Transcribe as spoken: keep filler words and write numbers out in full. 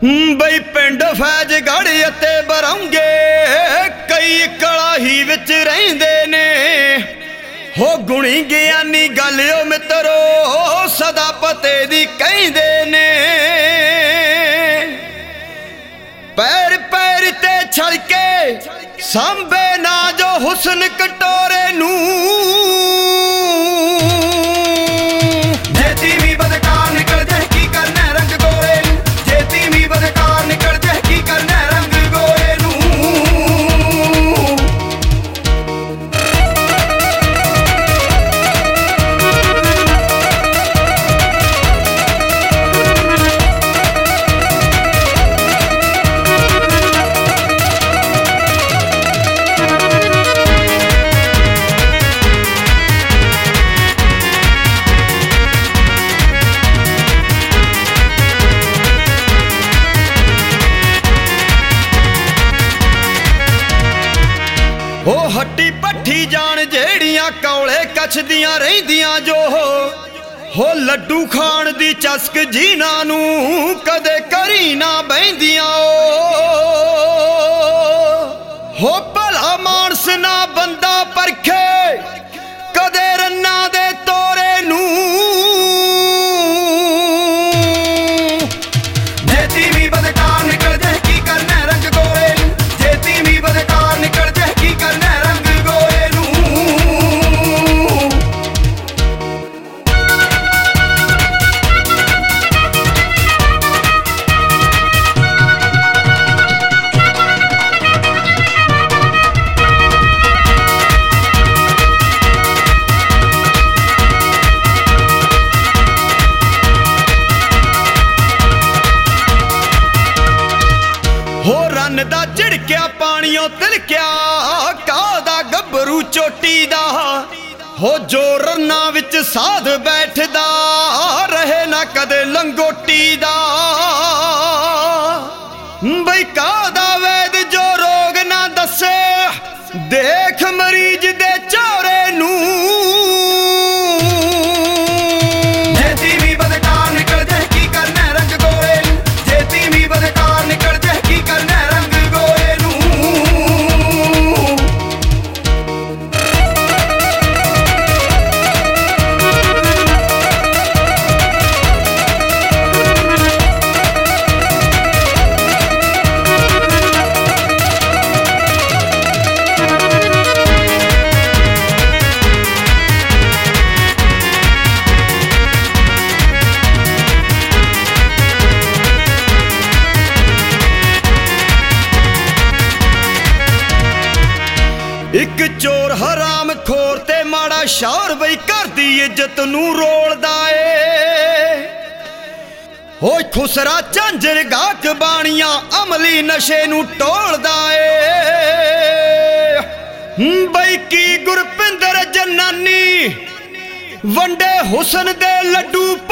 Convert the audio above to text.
ਬਈ ਪਿੰਡ ਫੈਜ਼ਗੜ੍ਹ ਅਤੇ ਬਰੌਂਗੇ ਕਈ ਕਲਾਹੀ ਵਿੱਚ ਰਹਿੰਦੇ ਨੇ ਹੋ ਗੁਣੀ ਗਿਆਨੀ ਗੱਲ ਓ ਮਿੱਤਰੋ ਸਦਾ ਪਤੇ ਦੀ ਕਹਿੰਦੇ ਨੇ। ਪੈਰ ਪੈਰ ਤੇ ਛਲ ਕੇ ਸਾਂਭੇ ਨਾ ਜੋ ਹੁਸਨ ਕਟੋਰੇ ਨੂੰ हो हट्टी पट्ठी जान जेड़ियां कौले कछदियां रहिंदियां जो हो लड्डू खाण दी चस्क जीना नू कदे करी ना बहिंदियां हो भला मानस ना बंदा परखे कदे रन्ना दे तोरे नू जेती भी बदकार निकल जाए की करना रंग गोरे जेती भी बदकार निकल जाए हो रन दा झिड़किया पानियों तिलकिया कादा गभरू चोटी दा हो जो रन्ना विच साध बैठदा रहे ना कदे लंगोटी दा बई कादा वैद जो रोग ना दसे देख मरीज दे चौरे नू जेती भी बदकार निकल जाए की करना रंग गोरे जेती भी बदकार निकल जाए की करना रंग गोरे नू एक चोर हराम खोर ते माड़ा शौर बई घर दी इज्जत नू रोलदा ए हो खुसरा झांझर गाहक बाणियां अमली नशे नू टोलदा ए बई की गुरपिंदर जनानी वंडे हुसन दे लड्डू